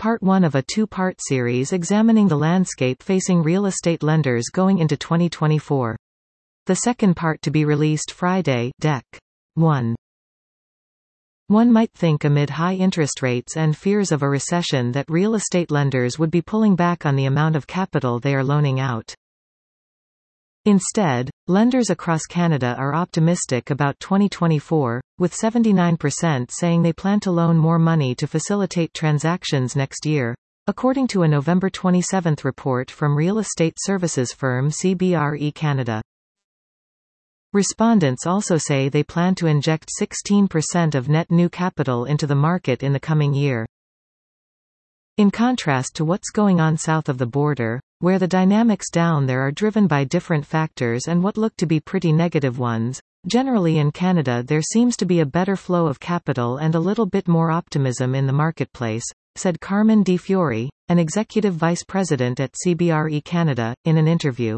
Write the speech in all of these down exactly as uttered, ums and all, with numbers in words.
part one of a two-part series examining the landscape facing real estate lenders going into twenty twenty-four. The second part to be released Friday, Dec. one. One might think amid high interest rates and fears of a recession that real estate lenders would be pulling back on the amount of capital they are loaning out. Instead, lenders across Canada are optimistic about twenty twenty-four, with seventy-nine percent saying they plan to loan more money to facilitate transactions next year, according to a November twenty-seventh report from real estate services firm C B R E Canada. Respondents also say they plan to inject sixteen percent of net new capital into the market in the coming year. In contrast to what's going on south of the border, where the dynamics down there are driven by different factors and what look to be pretty negative ones, generally in Canada there seems to be a better flow of capital and a little bit more optimism in the marketplace, said Carmen Di Fiore, an executive vice president at C B R E Canada, in an interview.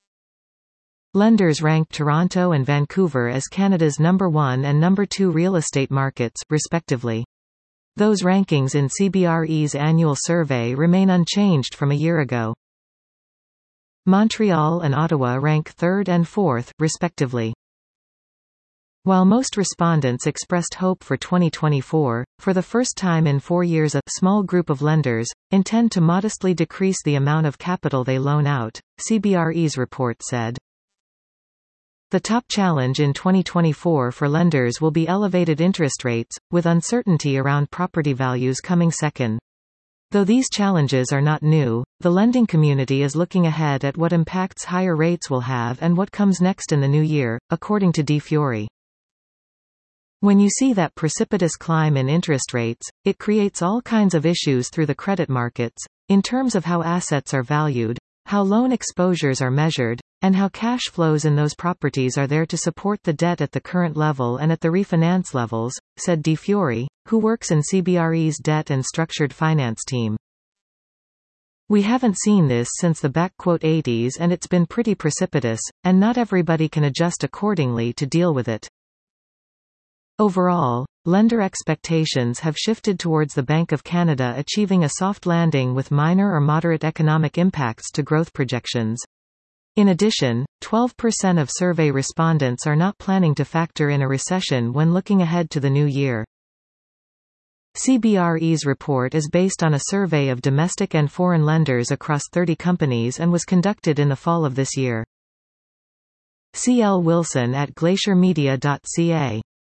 Lenders ranked Toronto and Vancouver as Canada's number one and number two real estate markets, respectively. Those rankings in C B R E's annual survey remain unchanged from a year ago. Montreal and Ottawa rank third and fourth, respectively. While most respondents expressed hope for twenty twenty-four, for the first time in four years a small group of lenders intend to modestly decrease the amount of capital they loan out, C B R E's report said. The top challenge in twenty twenty-four for lenders will be elevated interest rates, with uncertainty around property values coming second. Though these challenges are not new, the lending community is looking ahead at what impacts higher rates will have and what comes next in the new year, according to Di Fiore. When you see that precipitous climb in interest rates, it creates all kinds of issues through the credit markets, in terms of how assets are valued, how loan exposures are measured, and how cash flows in those properties are there to support the debt at the current level and at the refinance levels, said Di Fiore, who works in C B R E's debt and structured finance team. We haven't seen this since the eighties and it's been pretty precipitous, and not everybody can adjust accordingly to deal with it. Overall, lender expectations have shifted towards the Bank of Canada achieving a soft landing with minor or moderate economic impacts to growth projections. In addition, twelve percent of survey respondents are not planning to factor in a recession when looking ahead to the new year. C B R E's report is based on a survey of domestic and foreign lenders across thirty companies and was conducted in the fall of this year. C L Wilson at glacier media dot c a